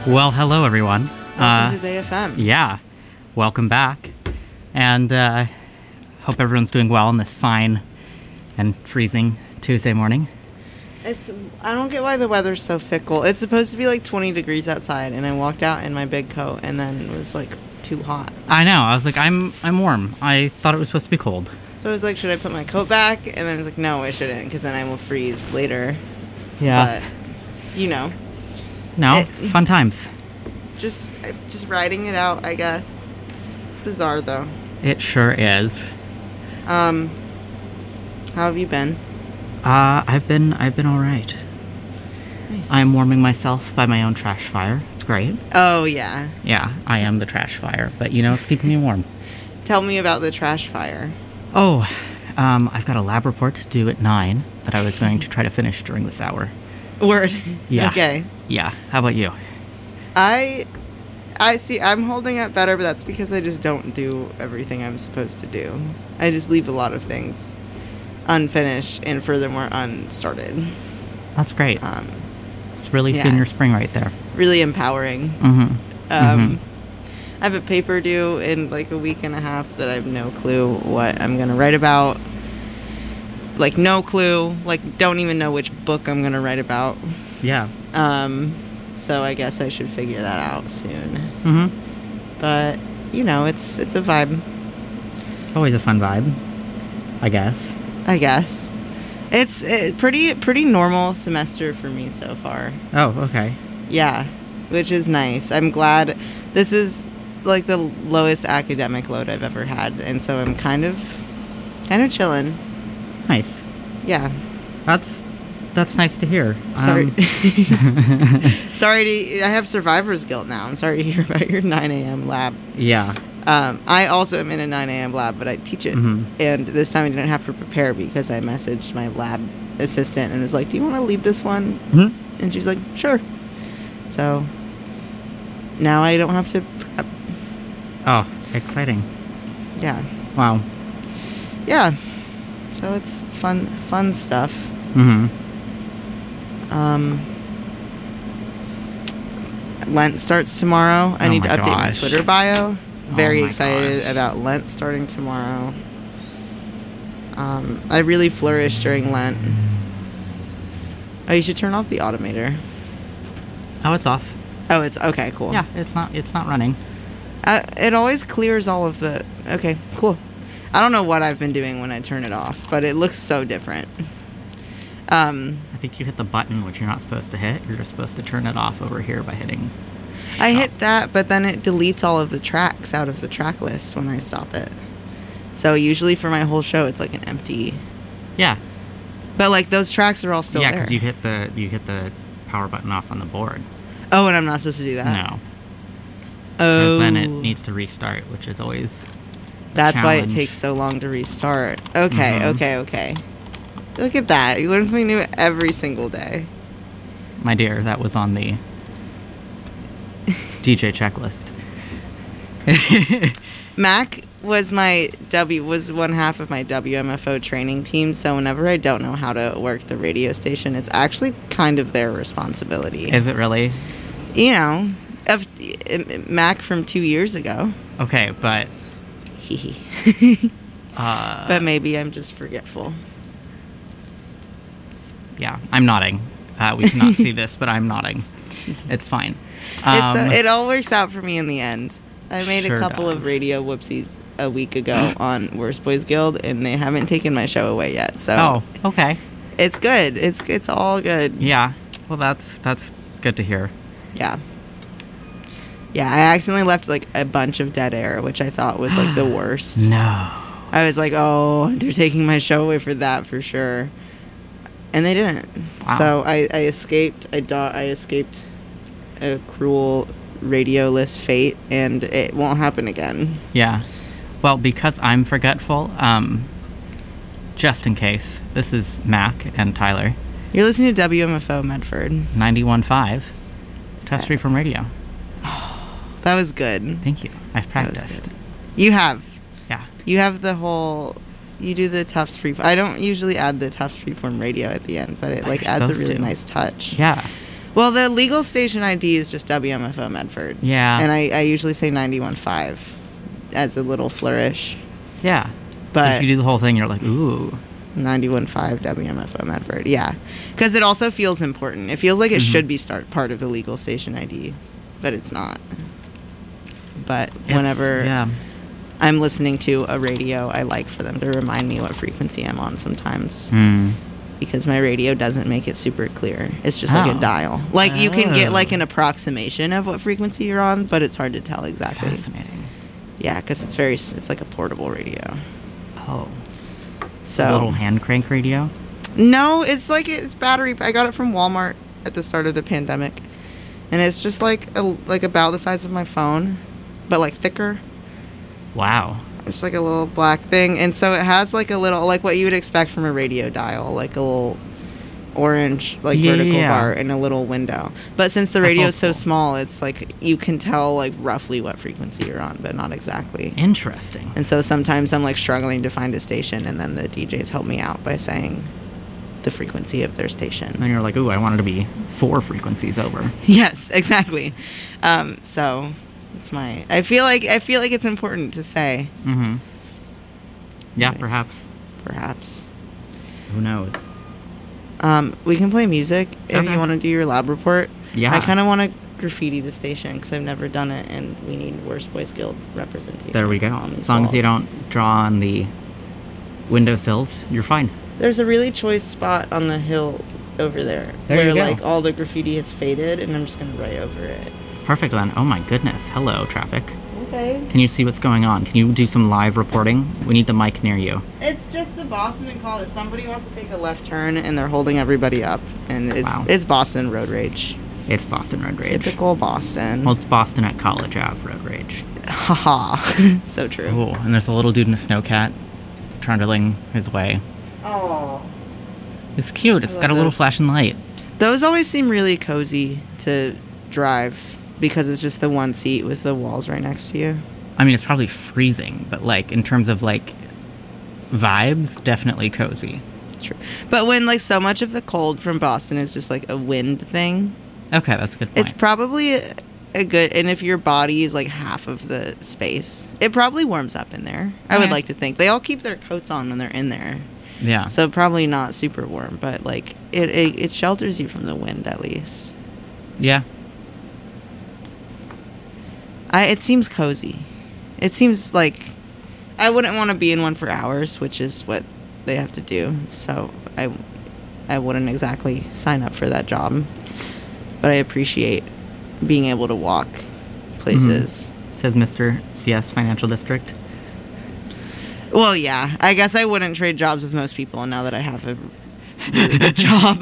Well, hello everyone. Welcome to Day FM. Yeah, welcome back, and hope everyone's doing well on this fine and freezing Tuesday morning. I don't get why the weather's so fickle. It's supposed to be like 20 degrees outside, and I walked out in my big coat, and then it was like too hot. I know. I was like, I'm warm. I thought it was supposed to be cold. So I was like, should I put my coat back? And then I was like, no, I shouldn't, because then I will freeze later. Yeah. But, you know. No, fun times. Just riding it out, I guess. It's bizarre though. It sure is. How have you been? I've been all right. Nice. I'm warming myself by my own trash fire. It's great. Oh yeah. Yeah, I am the trash fire, but it's keeping me warm. Tell me about the trash fire. Oh, I've got a lab report to do at 9 that I was going to try to finish during this hour. Word. Yeah. Okay. Yeah. How about you? I see. I'm holding up better, but that's because I just don't do everything I'm supposed to do. I just leave a lot of things unfinished and furthermore unstarted. That's great. It's really yeah, senior spring right there. Really empowering. Mm-hmm. I have a paper due in like a week and a half that I have no clue what I'm going to write about. Like, no clue. Like, don't even know which book I'm going to write about. Yeah. So I guess I should figure that out soon. Mm-hmm. But, it's a vibe. Always a fun vibe, I guess. It's a pretty normal semester for me so far. Oh, okay. Yeah, which is nice. I'm glad. This is like the lowest academic load I've ever had, and so I'm kind of chilling. Nice. Yeah. That's nice to hear. Sorry. I have survivor's guilt now. I'm sorry to hear about your 9 a.m. lab. Yeah. I also am in a 9 a.m. lab, but I teach it. Mm-hmm. And this time I didn't have to prepare because I messaged my lab assistant and was like, do you want to lead this one? Mm-hmm. And she was like, sure. So now I don't have to prep. Oh, exciting. Yeah. Wow. Yeah. So it's fun stuff. Mm-hmm. Lent starts tomorrow. I need to update my gosh. Twitter bio. Very my excited gosh. about Lent starting tomorrow. I really flourished during Lent. Oh, you should turn off the automator. Oh, it's off. Oh, it's okay. Cool. Yeah, it's not running. It always clears all of the. Okay, cool. I don't know what I've been doing when I turn it off, but it looks so different. I think you hit the button, which you're not supposed to hit. You're just supposed to turn it off over here by hitting. I hit that, but then it deletes all of the tracks out of the track list when I stop it. So usually for my whole show, it's like an empty. Yeah. But like those tracks are all still there. Yeah, because you hit the power button off on the board. Oh, and I'm not supposed to do that? No. Oh. Because then it needs to restart, which is always That's why it challenge. takes so long to restart. Okay, Mhm. okay. Look at that. You learn something new every single day. My dear, that was on the DJ checklist. Mac was one half of my WMFO training team, so whenever I don't know how to work the radio station, it's actually kind of their responsibility. Is it really? Of Mac from 2 years ago. Okay, but but maybe I'm just forgetful. yeah, I'm nodding. We cannot see this, but I'm nodding. It's fine. It all works out for me in the end. I made Sure a couple does. of radio whoopsies a week ago on Worst Boys Guild, and they haven't taken my show away yet. So Oh, okay. it's good. It's all good. Yeah. Well, that's good to hear. Yeah. Yeah, I accidentally left like a bunch of dead air, which I thought was like the worst. No. I was like, oh, they're taking my show away for that for sure. And they didn't. Wow. So I escaped. I escaped a cruel radioless fate, and it won't happen again. Yeah. Well, because I'm forgetful, just in case, this is Mac and Tyler. You're listening to WMFO Medford. 91.5, Test Free from Radio. That was good. Thank you. I've That was practiced. good. You have. Yeah. You have the whole. You do the Tufts Freeform. I don't usually add the Tufts Freeform radio at the end, but it But like you're adds a supposed really to. nice touch. Yeah. Well, the legal station ID is just WMFO Medford. Yeah. And I usually say 91.5 as a little flourish. Yeah. But if you do the whole thing, you're like, ooh. 91.5 WMFO Medford. Yeah. Because it also feels important. It feels like it should be part of the legal station ID, but it's not. But whenever I'm listening to a radio, I like for them to remind me what frequency I'm on sometimes. Because my radio doesn't make it super clear. It's just like a dial. Like, you can get like an approximation of what frequency you're on, but it's hard to tell exactly. Fascinating. Yeah, because it's like a portable radio. Oh. So a little hand crank radio? No, it's battery. I got it from Walmart at the start of the pandemic. And it's just like about the size of my phone, but like thicker. Wow. It's like a little black thing. And so it has like a little, like what you would expect from a radio dial, like a little orange vertical bar and a little window. But since the radio is so small, it's like you can tell like roughly what frequency you're on, but not exactly. Interesting. And so sometimes I'm like struggling to find a station, and then the DJs help me out by saying the frequency of their station. And you're like, ooh, I want it to be 4 frequencies over. Yes, exactly. So it's I feel like it's important to say. Mm-hmm. Yeah, Anyways, perhaps. Who knows? We can play music if Okay. you want to do your lab report. Yeah. I kind of want to graffiti the station because I've never done it, and we need Worst Boys Guild representation. There we go. on these As long as you walls. don't draw on the windowsills, you're fine. There's a really choice spot on the hill over there, There where you go. like all the graffiti has faded, and I'm just gonna write over it. Perfect then. Oh my goodness. Hello, traffic. Okay. Can you see what's going on? Can you do some live reporting? We need the mic near you. It's just the Boston and College. Somebody wants to take a left turn, and they're holding everybody up, and it's Boston road rage. It's Boston Road Rage. Typical Boston. Well, it's Boston at College Ave Road Rage. Haha. So true. Ooh, and there's a little dude in a snowcat trundling his way. Oh. It's cute. It's I got a love little those. flashing light. Those always seem really cozy to drive because it's just the one seat with the walls right next to you. I mean, it's probably freezing, but like in terms of like vibes, definitely cozy. True. But when like so much of the cold from Boston is just like a wind thing, Okay, that's a good point. it's probably a good, and if your body is like half of the space, it probably warms up in there. I would Okay. like to think. They all keep their coats on when they're in there. Yeah. So probably not super warm, but like it shelters you from the wind at least. Yeah. It seems cozy. It seems like I wouldn't want to be in one for hours, which is what they have to do. So I wouldn't exactly sign up for that job. But I appreciate being able to walk places. Says Mr. CS Financial District. Well, yeah. I guess I wouldn't trade jobs with most people now that I have a really good job.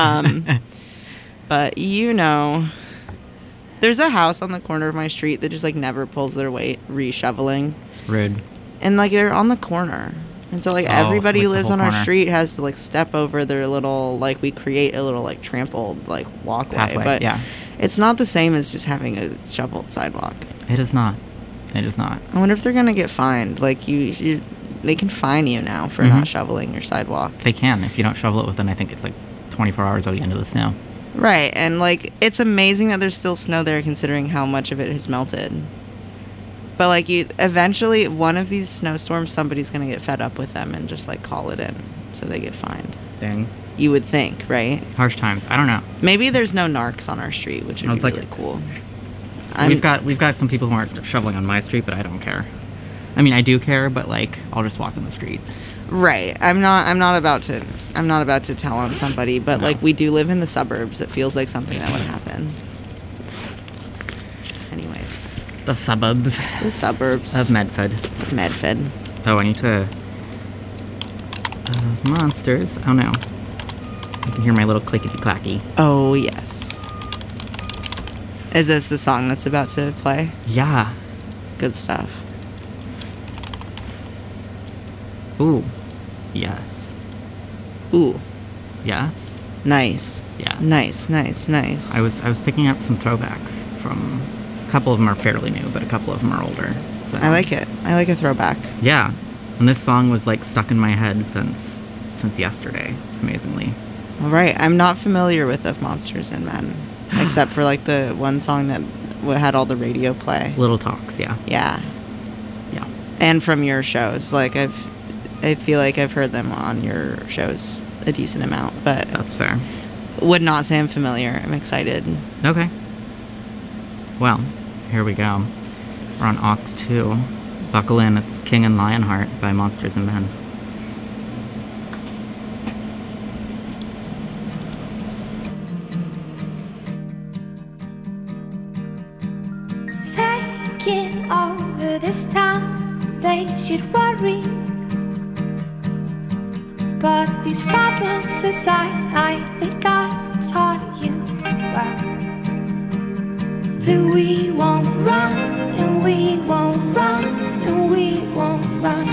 But there's a house on the corner of my street that just like never pulls their weight re-shoveling. Rude. And like they're on the corner. And so like Oh, everybody so, who like, the lives whole on our corner. street has to like step over their little, like we create a little like trampled like walkway. Pathway, But yeah. it's not the same as just having a shoveled sidewalk. It is not. It is not. I wonder if they're going to get fined. Like they can fine you now for Mhm. not shoveling your sidewalk. They can if you don't shovel it within, I think it's like 24 hours at the end of the snow. Right. And like it's amazing that there's still snow there considering how much of it has melted. But like eventually one of these snowstorms somebody's going to get fed up with them and just like call it in so they get fined. Dang. You would think, right? Harsh times. I don't know. Maybe there's no narcs on our street, which I would was be like- really cool. We've got some people who aren't shoveling on my street, but I don't care. I mean, I do care, but like I'll just walk in the street. Right. I'm not about to tell on somebody, but No. like we do live in the suburbs. It feels like something that would happen. Anyways, The suburbs the suburbs of Medford. Medford. Oh, I need to. Monsters. Oh no. I can hear my little clickety clacky. Oh yes. Is this the song that's about to play? Yeah. Good stuff. Ooh. Yes. Ooh, Yes. nice. Yeah. Nice. I was picking up some throwbacks from. A couple of them are fairly new, but a couple of them are older. So. I like it. I like a throwback. Yeah. And this song was like stuck in my head since yesterday. Amazingly. All right. I'm not familiar with Of Monsters and Men, except for like the one song that had all the radio play. Little Talks, yeah. Yeah. Yeah. And from your shows. Like I feel like I've heard them on your shows a decent amount, but That's fair. would not say I'm familiar. I'm excited. Okay. Well, here we go. We're on Oct 2. Buckle in, it's King and Lionheart by Monsters and Men. Taking over this town, they should worry. But these problems aside, I think I taught you well that we won't run, and we won't run, and we won't run.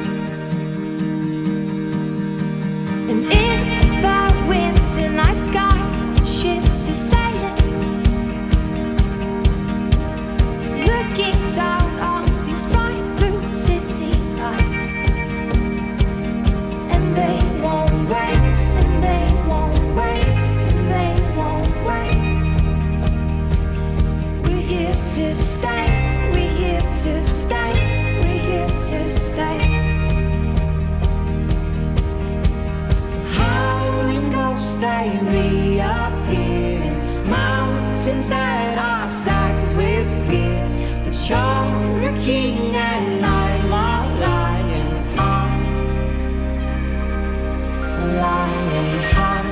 And in the winter night sky, ships are sailing, looking down on these bright blue city lights. And they won't wait, and they won't wait, and they won't wait. We're here to stay, we're here to stay, we're here to stay. Howling ghosts, they reappear, mountains that are stacked with fear. But you're a king and I'm a lion heart, a lion heart.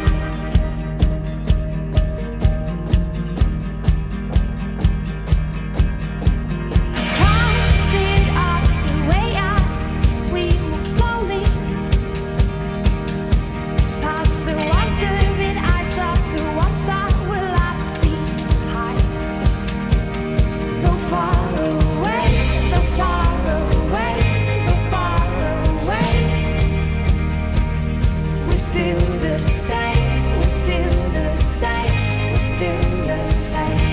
Let's climb it up the way as we move slowly, past the wandering eyes of the ones that will left behind. Though far away, though far away, though far away, we're still the same, we're still the same, we're still the same.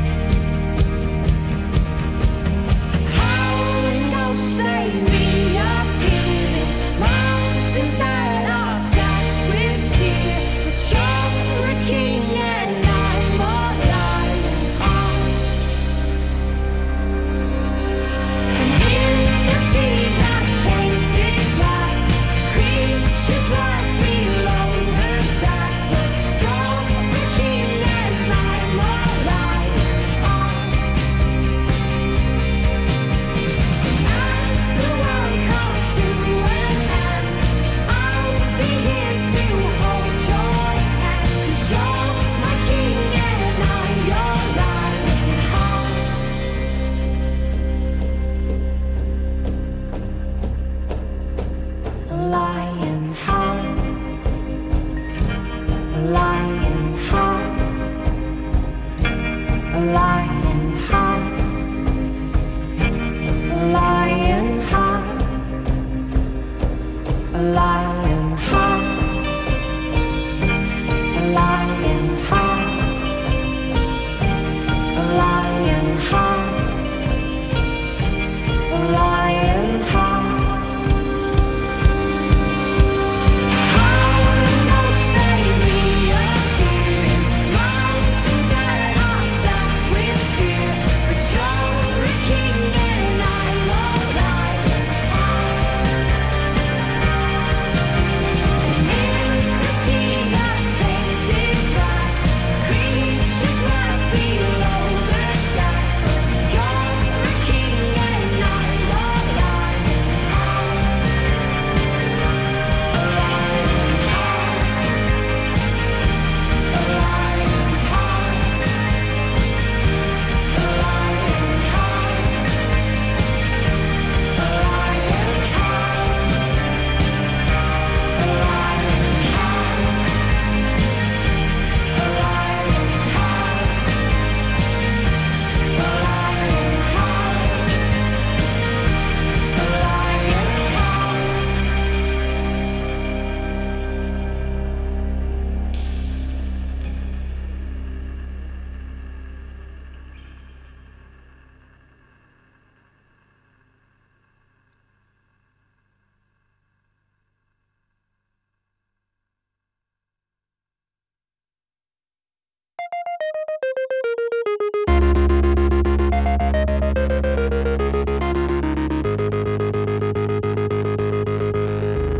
Howling ghosts, they reappearing, mountains that are scattered with fear. But you're a king and I'm a lion heart. And in the sea that's painted black, creatures like below the attack. But you're a king and I'm a lion heart. As the world comes to an end, I'll be here to hold your hand. 'Cause you're my king and I'm your lion heart. A lion heart, a lion heart, a lion heart, a lion heart, a lion heart, a lion heart, a lion heart, a lion heart. Howling ghosts, they reappearing, mountains that are stacked with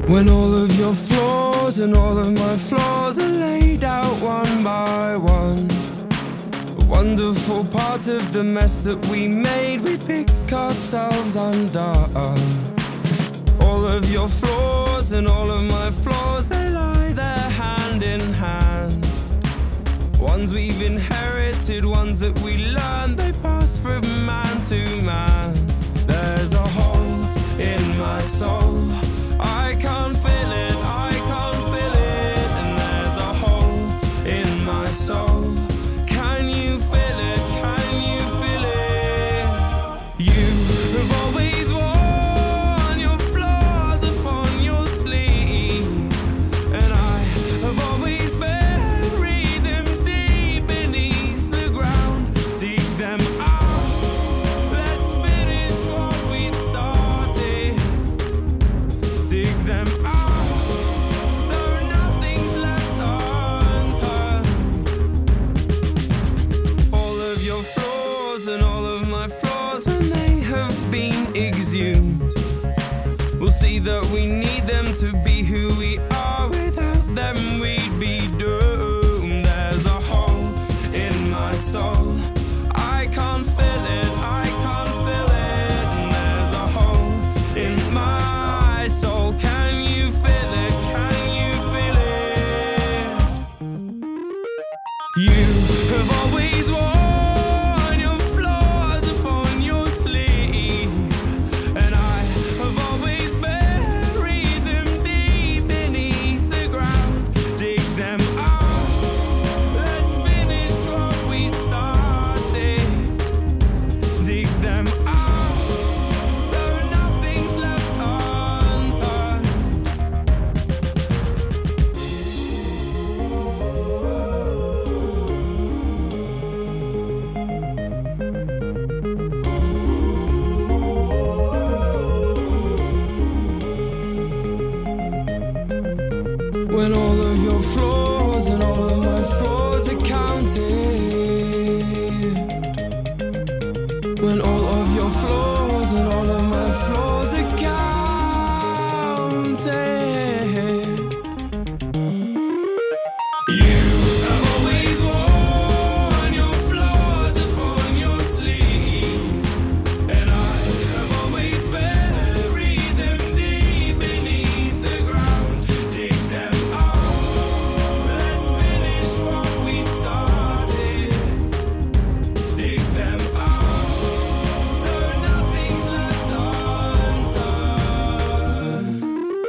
When all of your flaws and all of my flaws are laid out one by one, a wonderful part of the mess that we made, we pick ourselves undone. All of your flaws and all of my flaws, they lie there hand in hand. Ones we've inherited, ones that we learned, they pass from man to man. There's a hole in my soul, I can't feel it, I can't feel it. And there's a hole in my soul, can you feel it, can you feel it? You have always worn your flaws upon your sleeve, and I have always buried them deep beneath the ground. Dig them out, let's finish what we started. Dig them out, so nothing's left unturned. All of your flaws and all of my flaws, when they have been exhumed, we'll see that we need them to be who we are. Without them we'd be doomed. There's a hole in my soul, I can't feel it, I can't feel it. And there's a hole in my soul, can you feel it, can you feel it? You have always worn your flaws upon your sleeve, and I have always buried them deep beneath the ground. Dig them out, let's finish what we started. Dig them out, so nothing's left unturned. When all of your flaws and all of my flaws are counted, when all of your flaws and all of my flaws are counted, you have always worn your flaws upon your sleeve, and I have always buried them deep beneath the ground. Dig them out, let's finish what we started. Dig them out, so nothing's left unturned.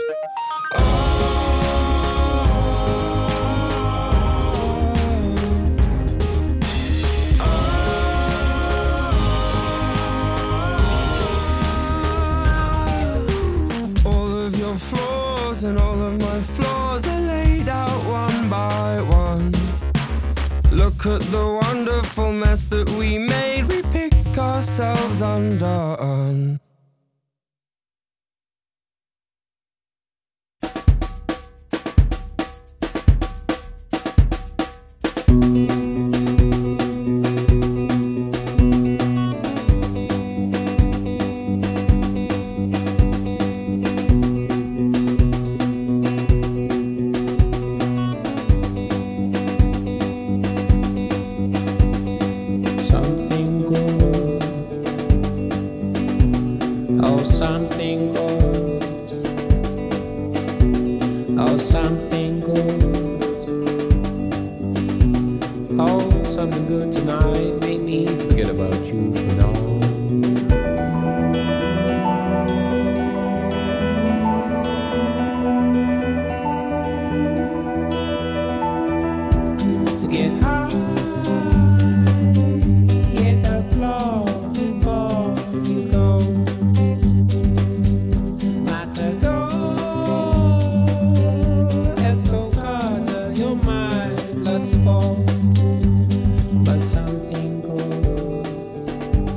All of your flaws and all of my flaws are laid out one by one. Look at the wonderful mess that we made, we pick ourselves undone. Something good, oh something good, oh something good, oh something good tonight. Make me forget about you for now. Get high, hit the floor before you go. Matador, escocada, your mind, blood sport. But something good,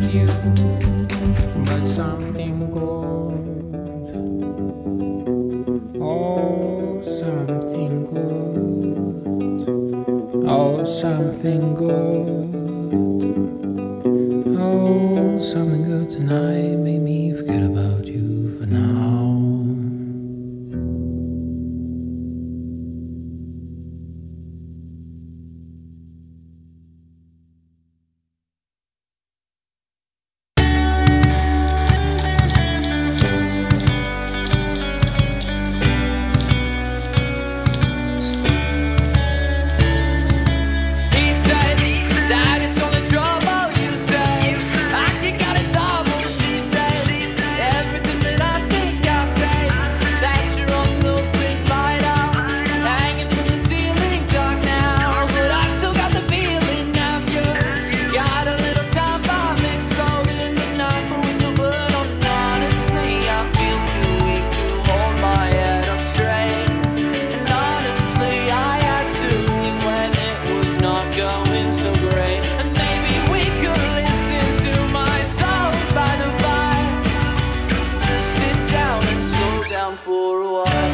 you, but something goes. Oh, something good. Oh, something good. Oh, something good tonight made me forget about you for now. He said that it's only trouble, you say. I can got a double, she says. Everything that I think I say. That's your own little big light out. Hanging from the ceiling, dark now. But I still got the feeling of you. Got a little time bomb exploding tonight, but with no blood on. Honestly, I feel too weak to hold my head up straight. And honestly, I had to leave when it was not going so great. And maybe we could listen to my songs by the fire. Sit down and slow down for a while.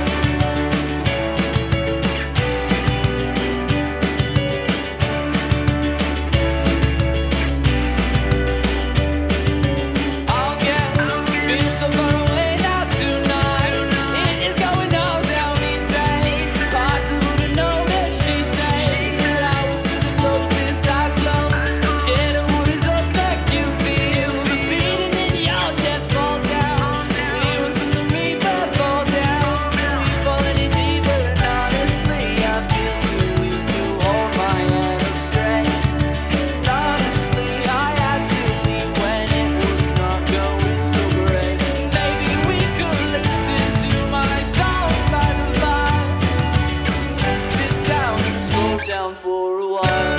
I'll get feel so far away now tonight. It is going all down, he says. Possible to notice, she said, that I was to the closest eyes closed. Scared of what is up next, you feel the beating in your chest fall down. We run from the reaper, fall down. We fall any deeper, and honestly, I feel too weak to hold my head up straight. And honestly, I had to leave when it was not going so great. Maybe we could listen to my songs by the fire. Sit down and slow down for a while.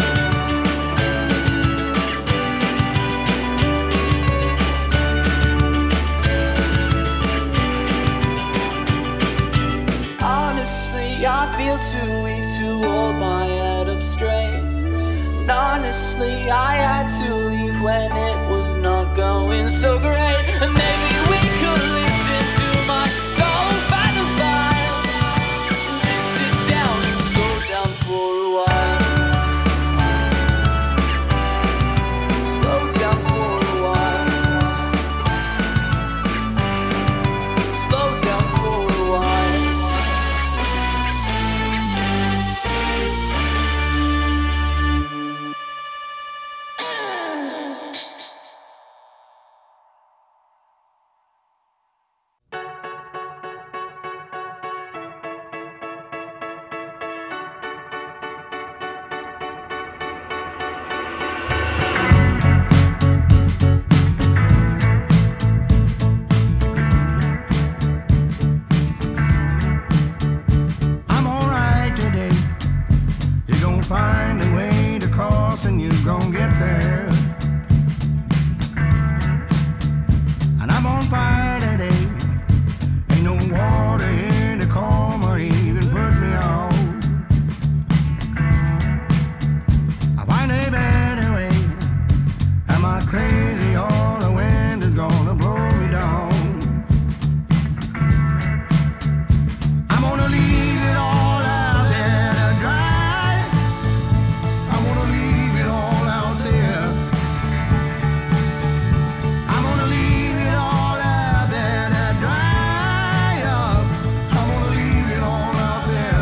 Honestly, I feel too weak to hold my head up straight. And honestly, I had to leave when it was not going so great. And maybe we could listen to my songs by the fire. Sit down and slow down for a while. Slow down for a while. Slow down for a while. I'm alright today. You're gonna find a way to cross and you're gonna get there. And I'm on fire today. Ain't no water here to calm or even put me out. I find a better way. Am I crazy or the wind is gonna blow me down? I'm gonna leave it all out there to dry. I'm gonna leave it all out there. I'm gonna leave it all out there to dry up. I'm gonna leave it all out there.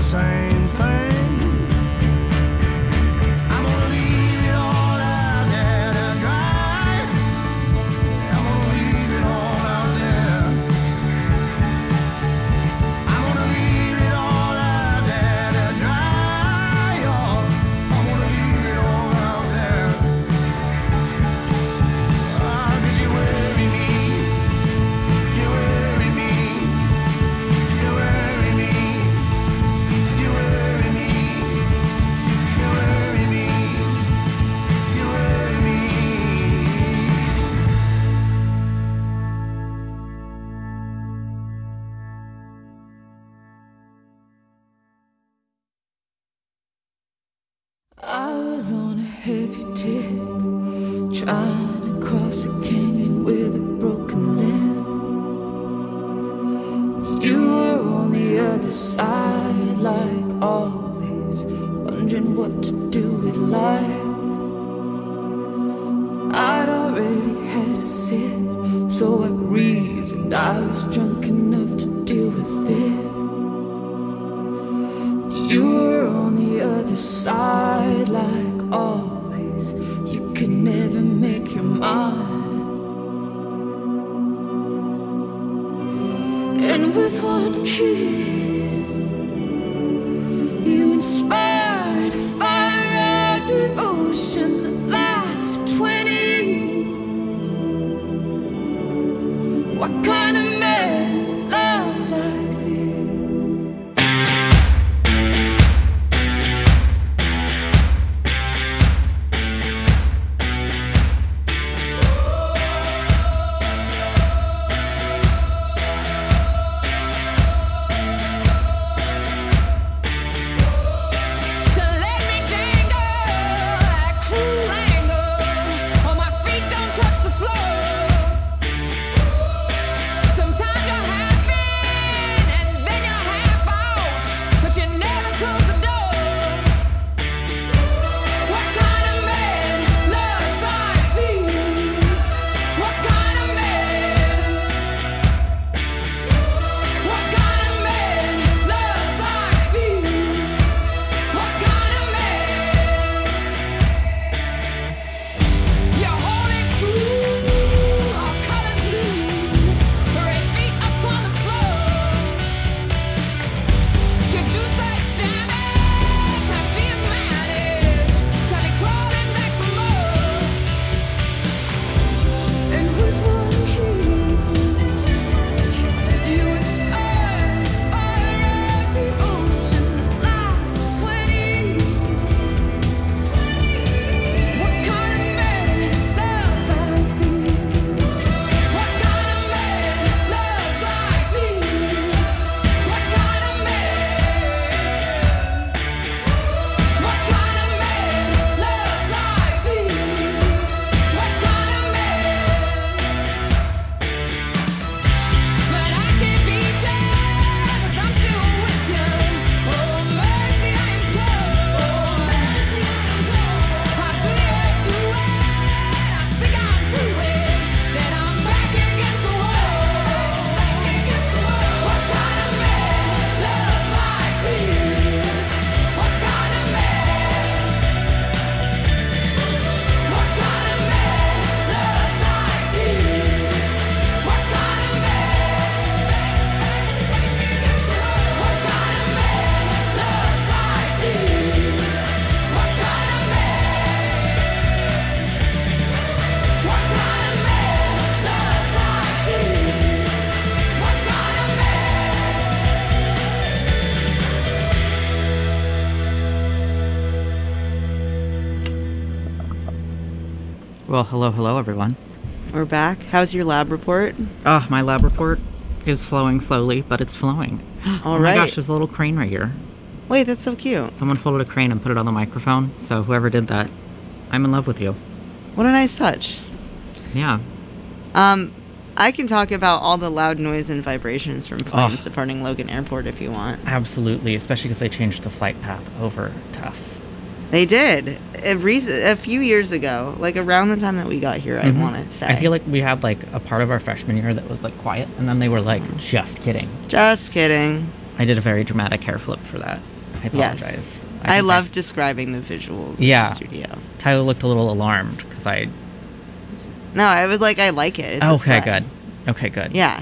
same thing. I'm gonna leave it all out there to dry. I'm gonna leave it all out there. I'm gonna leave it all out there to dry. Oh, I'm gonna leave it all out there. 'Cause you worry me. You worry me. You worry me. You worry me. You worry me. You worry me. I was on a heavy tip, trying to cross a canyon with a broken limb. You were on the other side, like always, wondering what to do with life. I'd already had a sip, so I reasoned I was drunk enough to deal with it. You were on the other side, like always. You could never make your mind. And with one kiss, you inspired a fire of devotion that lasts for 20 years. What kind of man loves like this? To let me dangle like cruel anger, or my feet don't touch the floor. Sometimes you're half in and then you're half out, but you never close the door. What kind of man loves like this? What kind of man? What kind of man loves like this? What kind of man? You're holy fool, all colored blue, red feet up on the floor. You do such damage, how do you manage? Got me crawling back for more. And with one kiss, you inspire fire of devotion that lasts for 20 years. What kind of man loves like this? What kind of man loves like this? What kind of man? What kind of man loves like this? What kind of man? But I can't beat you, 'cause I'm still with you. Oh, mercy, I implore. How do you do it? I think I'm through it. Then I'm back against the wall. What kind of man loves like this? What kind of man? What kind of man loves like this? What kind of man? What kind of man loves like this? What kind of man? What kind of man loves like this? What kind of Well, hello, everyone. We're back. How's your lab report? Oh, my lab report is flowing slowly, but it's flowing. All Oh my right. gosh, there's a little crane right here. Wait, that's so cute. Someone folded a crane and put it on the microphone, so whoever did that, I'm in love with you. What a nice touch. Yeah. I can talk about all the loud noise and vibrations from planes departing Logan Airport if you want. Absolutely, especially because they changed the flight path over Tufts. They did. A few years ago, like around the time that we got here, I want to say. I feel like we had like a part of our freshman year that was like quiet, and then they were like, just kidding. Just kidding. I did a very dramatic hair flip for that. I Yes. apologize. I think love describing the visuals Yeah. in the studio. Tyler looked a little alarmed because I. No, I was like, I like it. It's a Okay, sled. good. Okay, good. Yeah.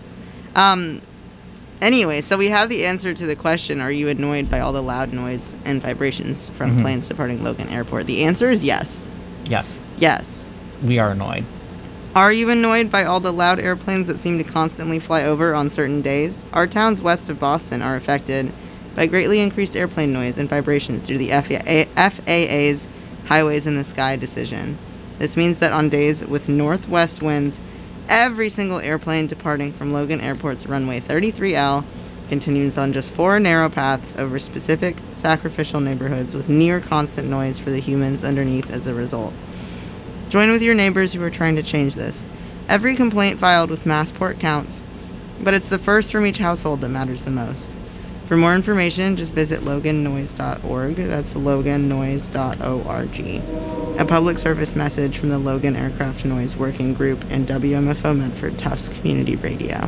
Anyway, so we have the answer to the question, are you annoyed by all the loud noise and vibrations from Mhm. planes departing Logan Airport? The answer is yes. Yes, Yes. we are annoyed. Are you annoyed by all the loud airplanes that seem to constantly fly over on certain days? Our towns west of Boston are affected by greatly increased airplane noise and vibrations due to the FAA's Highways in the Sky decision. This means that on days with northwest winds, every single airplane departing from Logan Airport's runway 33L continues on just 4 narrow paths over specific sacrificial neighborhoods with near constant noise for the humans underneath as a result. Join with your neighbors who are trying to change this. Every complaint filed with Massport counts, but it's the first from each household that matters the most. For more information, just visit logannoise.org. That's logannoise.org. A public service message from the Logan Aircraft Noise Working Group and WMFO Medford Tufts Community Radio.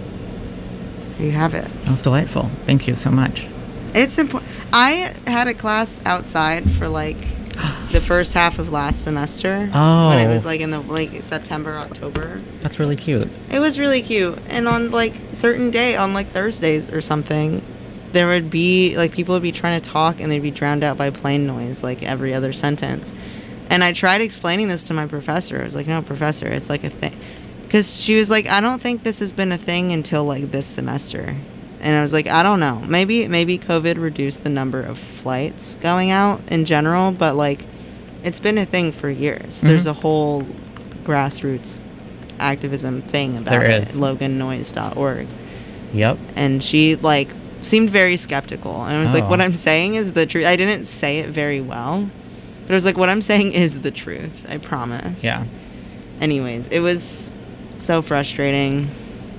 There you have it. That was delightful. Thank you so much. It's important. I had a class outside for like the first half of last semester. Oh. When it was like in the September, October. That's really cute. It was really cute. And on like certain day, on like Thursdays or something, there would be like people would be trying to talk and they'd be drowned out by plane noise like every other sentence. And I tried explaining this to my professor. I was like, no, professor, it's like a thing. Because she was like, I don't think this has been a thing until like this semester. And I was like, I don't know. Maybe COVID reduced the number of flights going out in general, but like it's been a thing for years. There's a whole grassroots activism thing about There it. is. logannoise.org. Yep. And she like seemed very skeptical. And I was like, Oh. what I'm saying is the truth. I didn't say it very well, but I was like, what I'm saying is the truth. I promise. Yeah. Anyways, it was so frustrating.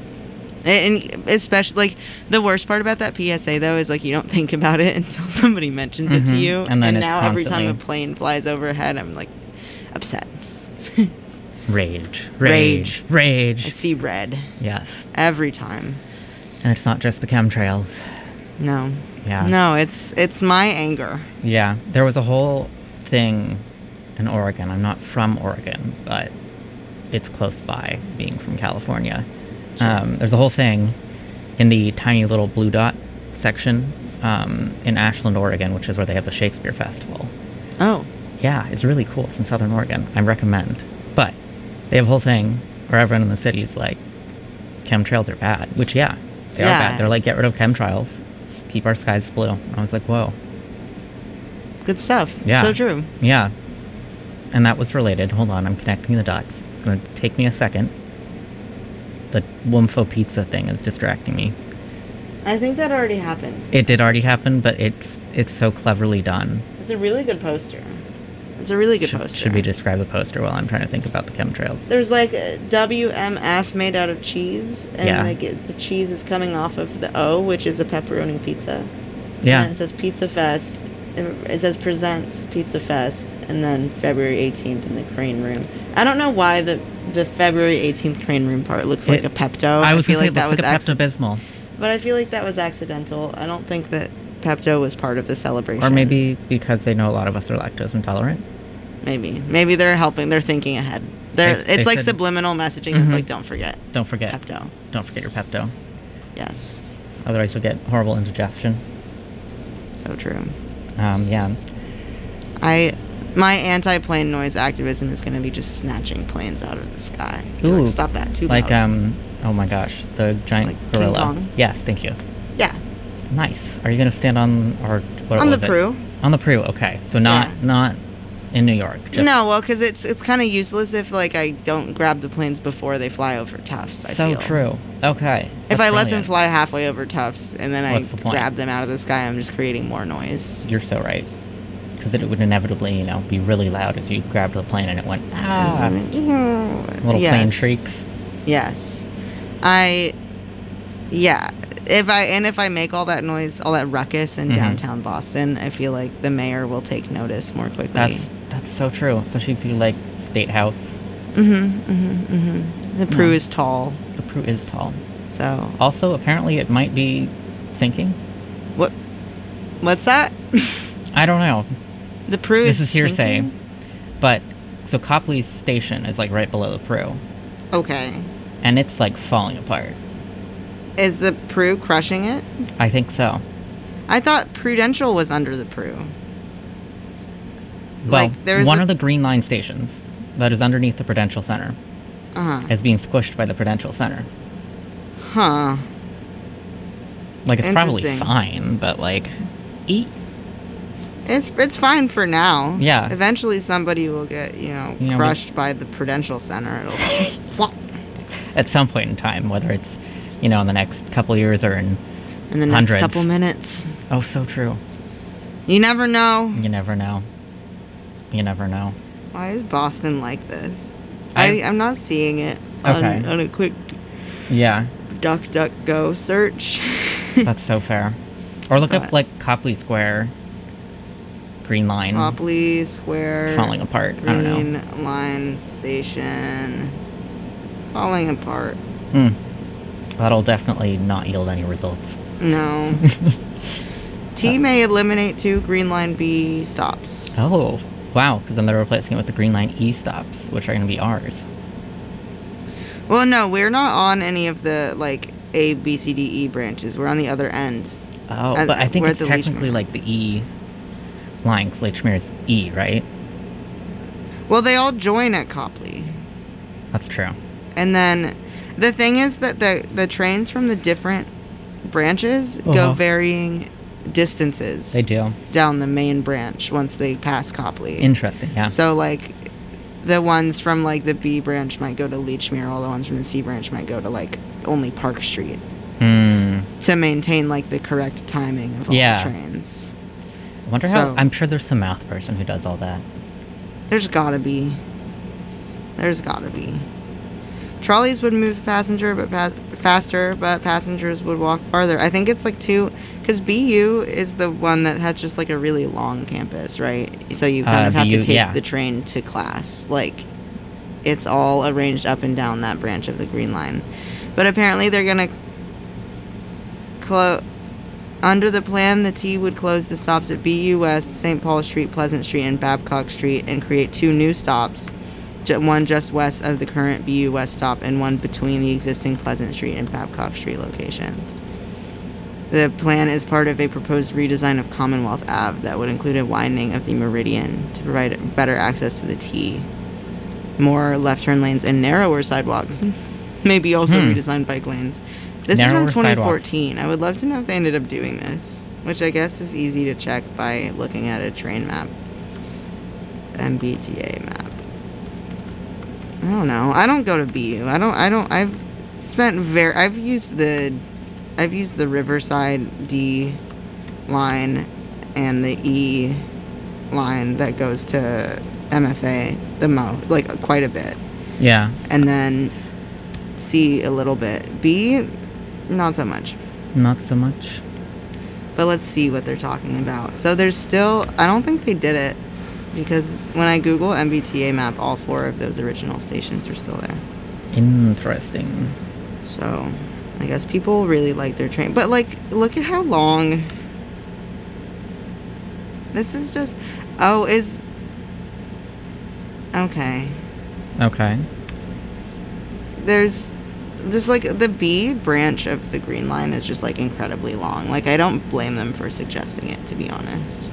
And especially, like, the worst part about that PSA, though, is, like, you don't think about it until somebody mentions it to Mhm. you. And then it's now every time a constantly- plane flies overhead, I'm, like, upset. Rage. Rage. I Rage. see red Yes. every time. And it's not just the chemtrails. No. Yeah. No, it's my anger. Yeah. There was a whole thing in Oregon. I'm not from Oregon, but it's close by, being from California. There's a whole thing in the tiny little Blue Dot section in Ashland, Oregon, which is where they have the Shakespeare Festival. Oh. Yeah, it's really cool. It's in Southern Oregon. I recommend. But they have a whole thing where everyone in the city is like, chemtrails are bad. Which, yeah, they are Yeah. bad. They're like, get rid of chemtrails. Keep our skies blue. And I was like, whoa. Good stuff. Yeah. So true. Yeah. And that was related. Hold on, I'm connecting the dots. It's going to take me a second. The Wumfo pizza thing is distracting me. I think that already happened. It did already happen, but it's so cleverly done. It's a really good poster. It's a really good poster. Should we describe the poster while I'm trying to think about the chemtrails? There's like a WMF made out of cheese, and Yeah. like the cheese is coming off of the O, which is a pepperoni pizza. Yeah. And it says Pizza Fest. It says presents Pizza Fest, and then February 18th in the Crane Room. I don't know why the February 18th Crane Room part looks like a Pepto. I was feel going to say, it looks like a acci- Pepto-Bismol. But I feel like that was accidental. I don't think that Pepto was part of the celebration. Or maybe because they know a lot of us are lactose intolerant. Maybe they're helping. They're thinking ahead. They It's like said- subliminal messaging. That's Mhm. like, don't forget Don't forget. Pepto. Don't forget your Pepto. Yes, Otherwise you'll get horrible indigestion. so true. Yeah. My anti-plane noise activism is going to be just snatching planes out of the sky. Ooh. Like, stop that. Too Like, loud. oh my gosh, the giant Like King gorilla. Kong? Yes, thank you. Yeah, Nice. Are you going to stand on, or what on the was it? Pru. On the Pru, okay. So Yeah. not in New York. Just No, well, because it's kind of useless if like I don't grab the planes before they fly over Tufts. I so feel. true. Okay. If That's I let them brilliant. fly halfway over Tufts and then What's the I point? grab them out of the sky, I'm just creating more noise. You're so right. Because it would inevitably, be really loud as you grabbed the plane and it went, ah. Little Yes. plane shrieks. Yes. Yeah. If I make all that noise, all that ruckus in Mhm. downtown Boston, I feel like the mayor will take notice more quickly. That's so true. Especially if you like State House. The Pru Yeah. is tall, The Pru is tall. so Also, apparently it might be sinking. what? What's that? I don't know. The Prue This is hearsay. sinking? But, so Copley's station is like right below the Prue. Okay. And it's like falling apart. Is the Prue crushing it? I think so. I thought Prudential was under the Prue. Well, Like, there's one a- of the Green Line stations that is underneath the Prudential Center Uh-huh. is being squished by the Prudential Center. Huh. Like, it's probably Interesting. fine, but like, eat. It's fine for now. Yeah. Eventually somebody will get, You know, but- crushed by the Prudential Center. It'll flop At some point in time, whether it's, in the next couple years or in in the next Hundreds. couple minutes. Oh, so true. You never know. You never know. You never know. Why is Boston like this? I- I'm not seeing it Okay. on a quick Yeah, DuckDuckGo search. that's so fair. Or look up But- like Copley Square, Green Line Copley Square. falling apart. I don't know. Green Line Station. Falling apart. That'll definitely not yield any results. No. T may eliminate 2 Green Line B stops. Oh, wow! Because then they're replacing it with the Green Line E stops, which are going to be ours. Well, no, we're not on any of the, like, A, B, C, D, E branches. We're on the other end. Oh, At- but I think we're it's at the technically Leachmere. like the E line, 'cause Lechmere is E, right? Well, they all join at Copley. That's true. And then the thing is that the trains from the different branches go Uh-huh. varying distances. They do. Down the main branch once they pass Copley. Interesting, yeah. So, like, the ones from, like, the B branch might go to Leachmere, while the ones from the C branch might go to, like, only Park Street. Hmm. To maintain, like, the correct timing of all Yeah. the trains. I wonder So- how. I'm sure there's some math person who does all that. There's gotta be. There's gotta be. Trolleys would move passenger faster, but passengers would walk farther. I think it's like because BU is the one that has just like a really long campus, right? So you kind of have BU, to take yeah. the train to class. Like, it's all arranged up and down that branch of the Green Line. But apparently they're gonna under the plan, the T would close the stops at BU West, St. Paul Street, Pleasant Street, and Babcock Street, and create 2 new stops, one just west of the current BU West stop, and one between the existing Pleasant Street and Babcock Street locations. The plan is part of a proposed redesign of Commonwealth Ave that would include a widening of the Meridian to provide better access to the T, more left turn lanes, and narrower sidewalks. Maybe also redesigned bike lanes. This Narrower is from sidewalks. 2014. I would love to know if they ended up doing this, which I guess is easy to check by looking at a train map. MBTA map. I don't know. I don't go to BU. I've used the Riverside D line and the E line that goes to MFA like quite a bit. Yeah. And then C a little bit. B, not so much. Not so much. But let's see what they're talking about. So there's still, I don't think they did it because when I Google MBTA map, all 4 of those original stations are still there. Interesting. So I guess people really like their train. But like, look at how long. This is just, okay. Okay. There's just like the B branch of the Green Line is just like incredibly long. Like, I don't blame them for suggesting it, to be honest.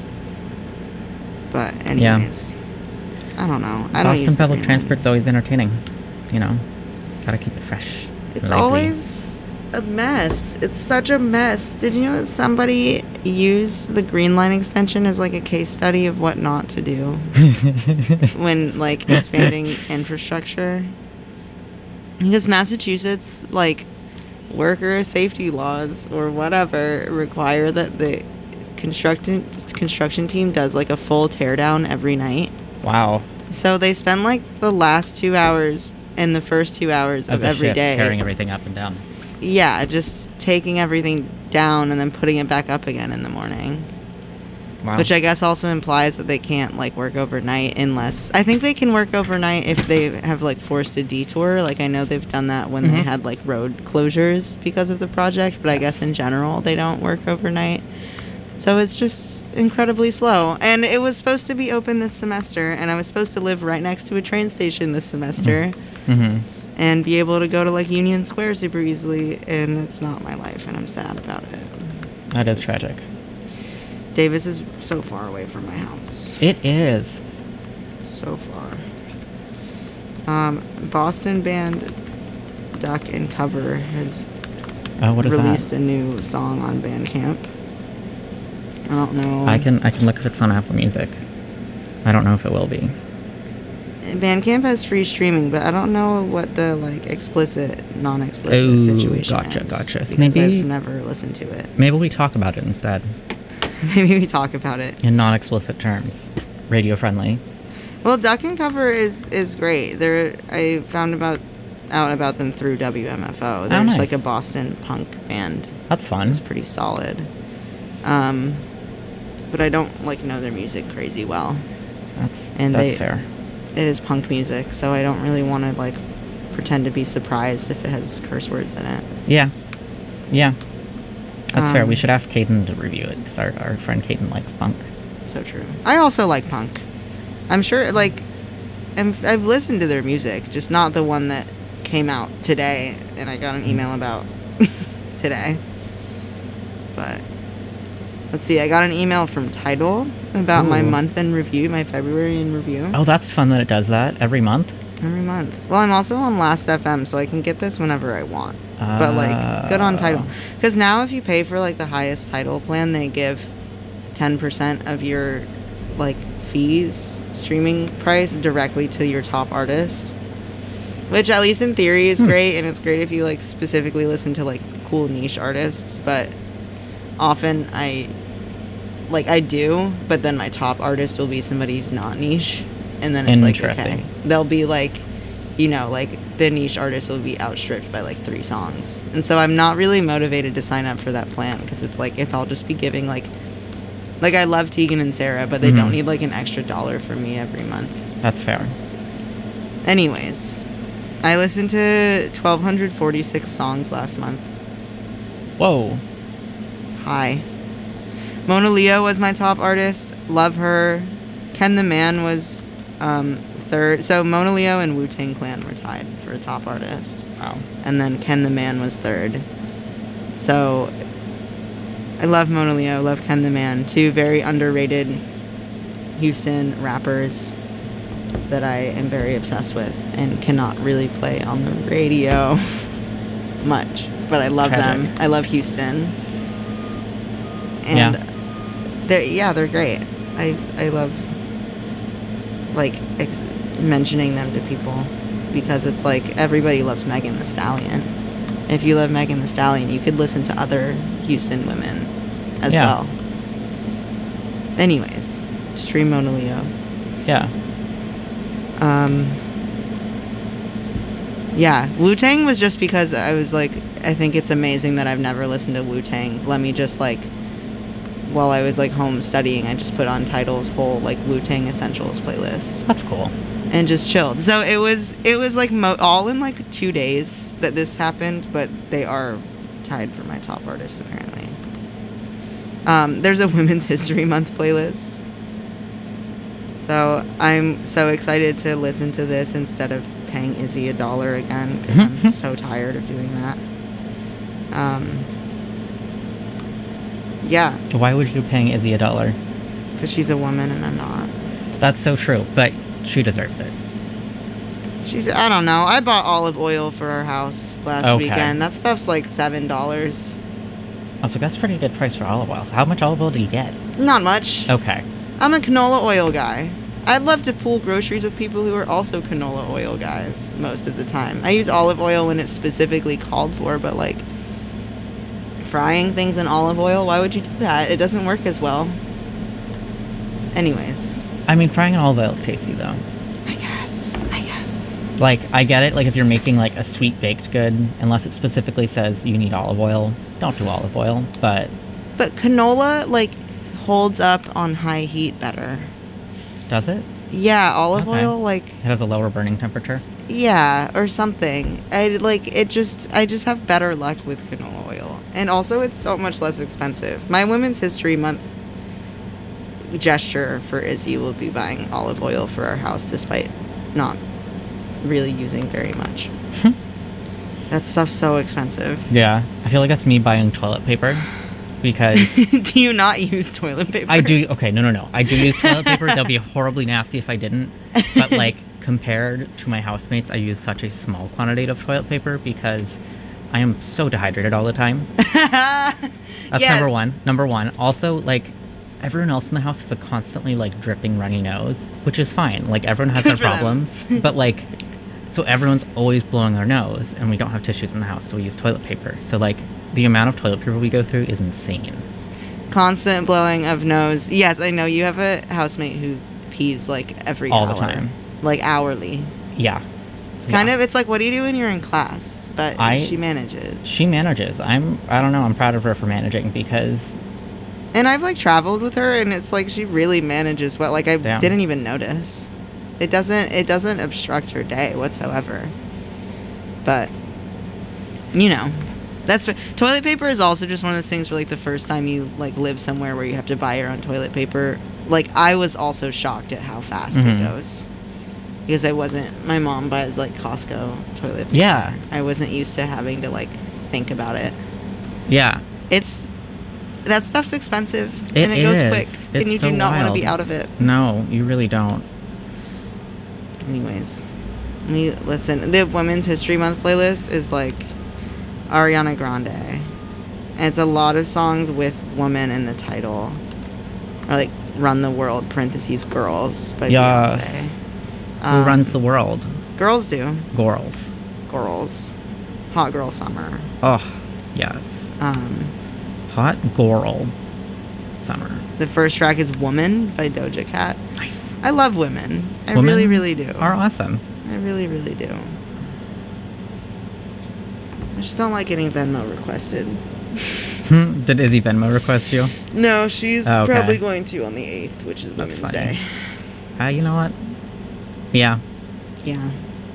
But anyways, I don't know. I don't Boston use the public Green Line. transport's always entertaining. Gotta keep it fresh. It's lively. always a mess. It's such a mess. Did you know that somebody used the Green Line extension as like a case study of what not to do when like expanding infrastructure? Because Massachusetts, like, worker safety laws or whatever require that the construction team does like a full teardown every night. Wow. So they spend like the last 2 hours and the first 2 hours of the every shift, day. tearing everything up and down. Yeah, just taking everything down and then putting it back up again in the morning. Wow. Which I guess also implies that they can't like work overnight unless I think they can work overnight if they have like forced a detour. Like, I know they've done that when they had like road closures because of the project, but I guess in general they don't work overnight. So it's just incredibly slow. And it was supposed to be open this semester, and I was supposed to live right next to a train station this semester Mm-hmm. and be able to go to like Union Square super easily, and it's not my life, and I'm sad about it. That is tragic. Davis is so far away from my house. It is. So far. Boston band Duck and Cover has Oh, what is released that? a new song on Bandcamp. I don't know. I can look if it's on Apple Music. I don't know if it will be. Bandcamp has free streaming, but I don't know what the like explicit, non-explicit Ooh, situation gotcha, is. gotcha. Because Maybe- I've never listened to it. Maybe we talk about it instead Maybe we talk about it. in non-explicit terms, radio friendly. Well, Duck and Cover is great. I found out about them through WMFO. They're just nice. like a Boston punk band. That's fun. It's pretty solid. But I don't like know their music crazy well. That's they- fair. It is punk music, so I don't really want to like pretend to be surprised if it has curse words in it. Yeah. Yeah. That's fair. Um, We should ask Caden to review it because our friend Caden likes punk. So true. I also like punk. I'm sure, like, I've listened to their music, just not the one that came out today, and I got an email about today. But let's see, I got an email from Tidal about my Ooh. month in review, my February in review. Oh, that's fun that it does that every month. Every month. Well, I'm also on Last FM, so I can get this whenever I want. But like, good on Tidal. Because now, if you pay for like the highest Tidal plan, they give 10% of your like fees streaming price directly to your top artist, which at least in theory is great, and it's great if you like specifically listen to like cool niche artists. But often I do, but then my top artist will be somebody who's not niche, and then it's like, Interesting. okay, they'll be like, you know, like the niche artist will be outstripped by like 3 songs, and so I'm not really motivated to sign up for that plan, because it's like, if I'll just be giving like I love Tegan and Sarah, but they don't Mhm. need like an extra $1 from me every month. That's fair. Anyways, I listened to 1,246 songs last month. Whoa. Hi. Mona Leo was my top artist. Love her. Ken the Man was third. So Mona Leo and Wu-Tang Clan were tied for a top artist. Wow. And then Ken the Man was third. So I love Mona Leo, love Ken the Man. 2 very underrated Houston rappers that I am very obsessed with and cannot really play on the radio much. But I love them. Tragic. I love Houston. And they're great. I love like mentioning them to people, because it's like everybody loves Megan Thee Stallion. If you love Megan Thee Stallion, you could listen to other Houston women as Yeah. well. Anyways, stream Mona Leo. Yeah. Yeah, Wu-Tang was just because I was like, I think it's amazing that I've never listened to Wu-Tang. Let me just like, while I was like home studying, I just put on Tidal's whole like Wu-Tang Essentials playlist That's cool. and just chilled. So it was like all in like 2 days that this happened, but they are tied for my top artist apparently. There's a Women's History Month playlist. So I'm so excited to listen to this instead of paying Izzy $1 again, because I'm so tired of doing that. Yeah, Why would you paying Izzy $1? because she's a woman and I'm not. That's so true, but she deserves it. I don't know. I bought olive oil for our house last Okay. weekend. That stuff's like $7. I was like, that's a pretty good price for olive oil. How much olive oil do you get? Not much. Okay. I'm a canola oil guy. I'd love to pool groceries with people who are also canola oil guys most of the time. I use olive oil when it's specifically called for, but like frying things in olive oil, why would you do that? It doesn't work as well. Anyways, I mean, frying in olive oil is tasty, though. I guess. Like, I get it. Like, if you're making, like, a sweet baked good, unless it specifically says you need olive oil, don't do olive oil. But But canola, like, holds up on high heat better. does it? Yeah, olive Okay. oil, like, It has a lower burning temperature? yeah, or something. I just have better luck with canola oil. And also, it's so much less expensive. My Women's History Month gesture for Izzy will be buying olive oil for our house, despite not really using very much. That stuff's so expensive. Yeah. I feel like that's me buying toilet paper because Do you not use toilet paper? I do. Okay, no. I do use toilet paper. That'd be horribly nasty if I didn't. But like compared to my housemates, I use such a small quantity of toilet paper because I am so dehydrated all the time. That's Yes. Number one. Also, like everyone else in the house has a constantly like dripping runny nose, which is fine. Like everyone has Good their for them. problems, but like so everyone's always blowing their nose, and we don't have tissues in the house, so we use toilet paper. So like the amount of toilet paper we go through is insane. Constant blowing of nose. Yes, I know you have a housemate who pees like every All hour. the time. Like hourly. Yeah. It's kind of, it's like, what do you do when you're in class? But she manages. She manages. I don't know. I'm proud of her for managing because And I've like traveled with her, and it's like she really manages well. Like I Damn. didn't even notice. It doesn't obstruct her day whatsoever. But you know, toilet paper is also just one of those things where like the first time you like live somewhere where you have to buy your own toilet paper, like I was also shocked at how fast it goes. Because my mom buys like Costco toilet paper. yeah, I wasn't used to having to like think about it. yeah. That stuff's expensive It and it goes is. quick, and It's you so do not want to be wild. out of it. No, you really don't. Anyways, listen. The Women's History Month playlist is like Ariana Grande, and it's a lot of songs with "woman" in the title, or like "Run the World" (parentheses girls) by Yes. Beyonce. Who runs the world? Girls do. Girls. Girls. Hot Girl Summer. Oh, yes. Hot girl summer. The first track is "Woman" by Doja Cat. Nice. I love women. I Women really, really do. Are awesome. I really, really do. I just don't like getting Venmo requested. Did Izzy Venmo request you? No, she's Oh, okay. probably going to on the 8th, which is That's Women's fine. Day. You know what? Yeah. Yeah.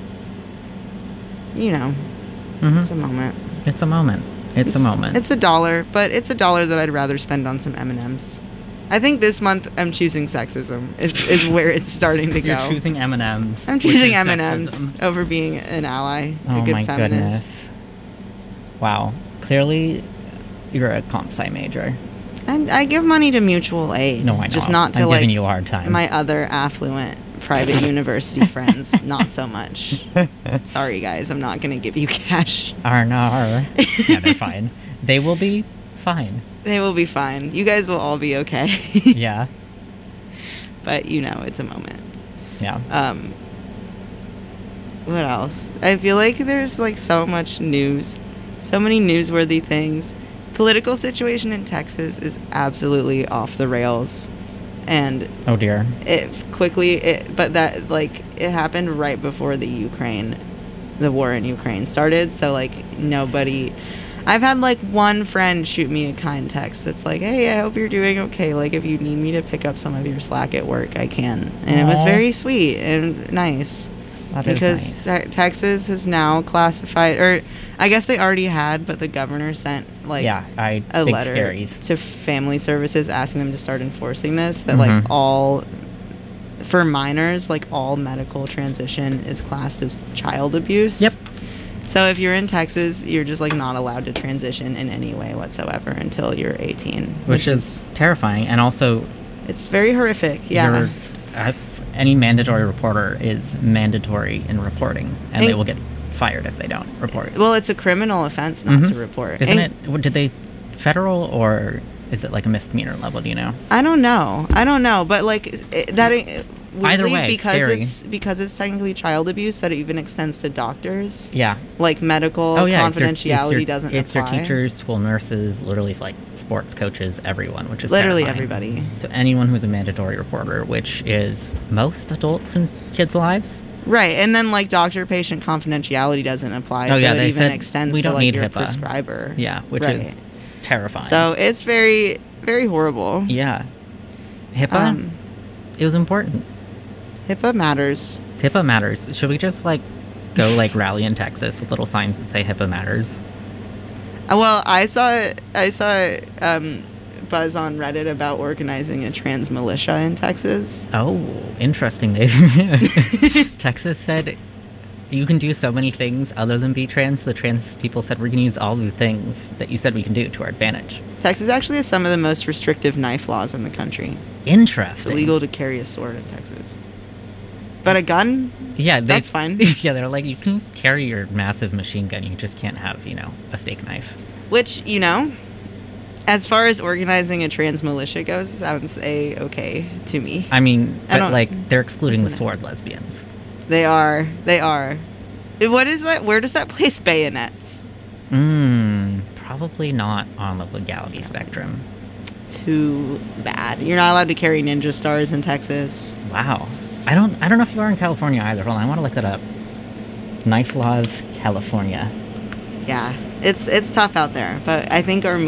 You know, hmm it's a moment. It's a moment. It's a moment. It's $1, but it's $1 that I'd rather spend on some M&Ms. I think this month I'm choosing sexism is where it's starting to You're go. choosing M&Ms. I'm which choosing is M&Ms sexism. over being an ally, Oh a good my feminist. goodness. Wow. Clearly, you're a comp sci major. And I give money to mutual aid. No, I know. Just not to I'm like giving you a hard time. my other affluent private university friends. Not so much. Sorry, guys. I'm not gonna give you cash. Arnar. Yeah, they're fine. They will be fine. They will be fine. You guys will all be okay. Yeah. But you know, it's a moment. Yeah. What else? I feel like there's like so much news, so many newsworthy things. Political situation in Texas is absolutely off the rails, and Oh dear. but that like it happened right before the war in Ukraine started. So like nobody. I've had like one friend shoot me a kind text that's like, "Hey, I hope you're doing okay. Like if you need me to pick up some of your slack at work, I can." And it was Aw. very sweet and nice. That is Because nice. Texas has now classified, or I guess they already had, but the governor sent like Yeah, a big letter scaries. to family services asking them to start enforcing this, that Mhm. like for minors, like all medical transition is classed as child abuse. Yep. So if you're in Texas, you're just like not allowed to transition in any way whatsoever until you're 18, Which is terrifying, and also it's very horrific. Yeah. you're- any mandatory reporter is mandatory in reporting, and they And- will get fired if they don't report. Well, it's a criminal offense not Mhm. to report. Isn't And- it? Did they federal or is it like a misdemeanor level? Do you know? I don't know, but like Either weirdly, way, because scary. it's technically child abuse, that it even extends to doctors. Yeah. Like medical Oh yeah. confidentiality doesn't It's apply. your teachers, school nurses, literally like sports coaches, everyone, which is Literally terrifying. everybody. So anyone who's a mandatory reporter, which is most adults and kids' lives. Right, and then like doctor-patient confidentiality doesn't apply, Oh, so yeah, it they even said extends we to don't like need your HIPAA. prescriber. Yeah, which Right. is terrifying. So it's very, very horrible. yeah, HIPAA. It was important. HIPAA matters. HIPAA matters. Should we just like go like rally in Texas with little signs that say HIPAA matters? Well, I saw buzz on Reddit about organizing a trans militia in Texas. Oh, interesting. Texas said you can do so many things other than be trans. The trans people said we're going to use all the things that you said we can do to our advantage. Texas actually has some of the most restrictive knife laws in the country. It's Interesting. illegal to carry a sword in Texas. But a gun? Yeah, That's fine. Yeah, they're like, you can carry your massive machine gun. You just can't have, a steak knife. Which, as far as organizing a trans militia goes, sounds okay to me. I mean, I but don't- like they're excluding the Isn't it? sword lesbians. They are. What is that? Where does that place bayonets? Probably not on the legality spectrum. Too bad. You're not allowed to carry ninja stars in Texas. Wow. I don't know if you are in California either. Hold on, I want to look that up. Knife laws, California. Yeah, it's tough out there, but I think the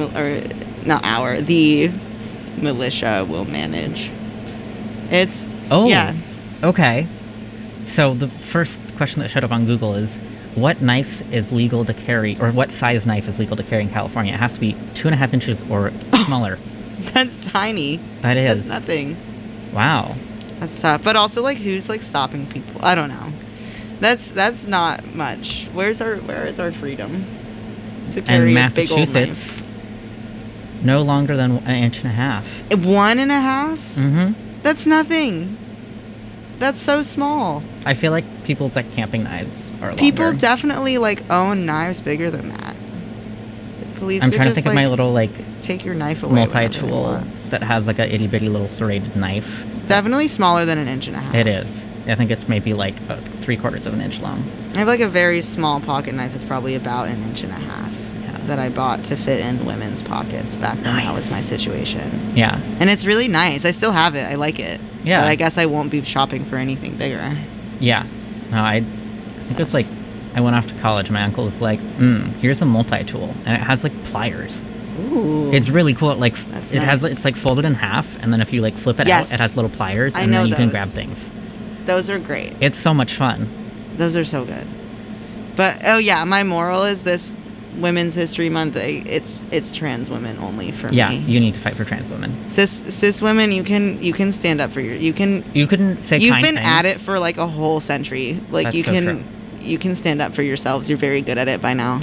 militia will manage. It's yeah. Okay. So the first question that showed up on Google is, what knife is legal to carry, or what size knife is legal to carry in California? It has to be 2.5 inches or smaller. That's tiny. That is. That's nothing. Wow. That's tough. But also, like, who's like stopping people? I don't know. That's not much. Where is our freedom to carry And a big old Massachusetts, knife? no longer than 1.5 inches. 1.5? Mm-hmm. That's nothing. That's so small. I feel like people's like camping knives are longer. People definitely like own knives bigger than that. The police I'm could trying to just, think of my little like take your knife away. whenever they multi-tool want. that has like a itty bitty little serrated knife. Definitely smaller than 1.5 inches. It is. I think it's maybe like 3/4 of an inch long. I have like a very small pocket knife. It's probably about 1.5 inches Yeah. that I bought to fit in women's pockets back when that Nice. was my situation. Yeah. And it's really nice. I still have it. I like it. Yeah. But I guess I won't be shopping for anything bigger. Yeah. No, I think it's like I went off to college. My uncle was like, here's a multi-tool, and it has like pliers. Ooh. It's really cool. Like That's it has nice. it's like folded in half, and then if you like flip it Yes. out, it has little pliers, I and know then you can those. grab things. Those are great. It's so much fun. Those are so good. But oh yeah, my moral is this: Women's History Month. It's trans women only for Yeah, me. you need to fight for trans women. Cis women, you can stand up for You couldn't say You've kind been things. at it for like a whole century. Like That's you so can true. you can stand up for yourselves. You're very good at it by now.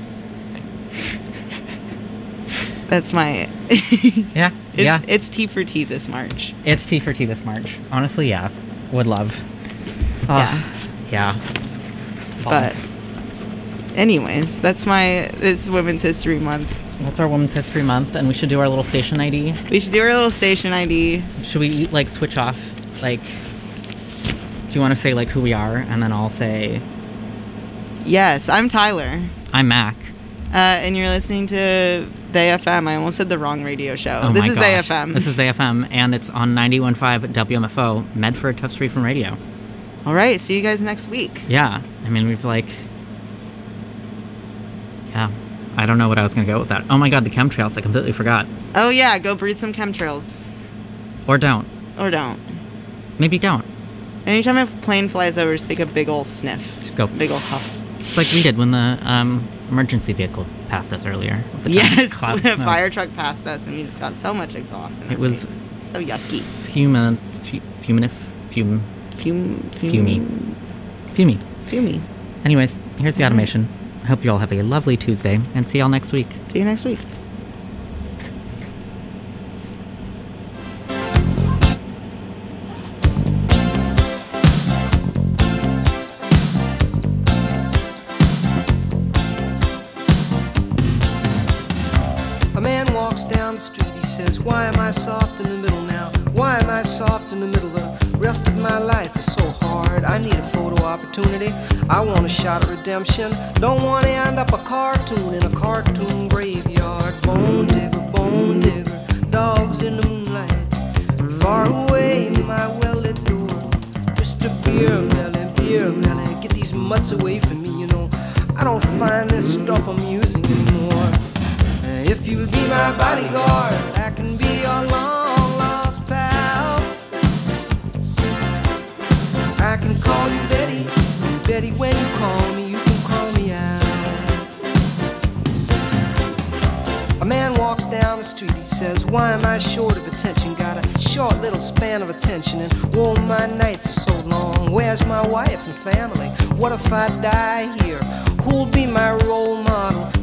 That's my Yeah, yeah. It's tea for tea this March. It's tea for tea this March. Honestly, yeah. Would love. Yeah. Yeah. But anyways, it's Women's History Month. That's our Women's History Month, and we should do our little station ID. We should do our little station ID. Should we like switch off? Like, do you want to say like who we are, and then I'll say Yes, I'm Tyler. I'm Mac. And you're listening to They FM. I almost said the wrong radio show. Oh This my is gosh. They FM. This is AFM, and it's on 91.5 WMFO, Medford, Tough Street from Radio. All right, see you guys next week. Yeah, I mean we've like, yeah. I don't know what I was gonna go with that. Oh my god, the chemtrails! I completely forgot. Oh yeah, go breathe some chemtrails. Or don't. Or don't. Maybe don't. Anytime a plane flies over, just take a big ol' sniff. Just go. Big ol' huff. It's like we did when the emergency vehicle passed us earlier. with the giant Yes, cloud of when a smoke. fire truck passed us and we just got so much exhaust. in our It was faces. So yucky. Fumy. Anyways, here's the automation. I hope you all have a lovely Tuesday, and see y'all next week. See you next week. A man walks down the street, he says, why am I soft in the middle now? Why am I soft in the middle? The rest of my life is so hard. I need a photo opportunity. I want a shot at redemption. Don't want to end up a cartoon in a cartoon graveyard. Bone digger, dogs in the moonlight. Far away, my well-lit door. Mr. Beer Melly, get these mutts away from me, you know. I don't find this stuff amusing anymore. If you'll be my bodyguard, I can be your long lost pal. I can call you Betty, and Betty, when you call me, you can call me out. A man walks down the street, he says, why am I short of attention? Got a short little span of attention, and whoa, my nights are so long. Where's my wife and family? What if I die here? Who'll be my role model?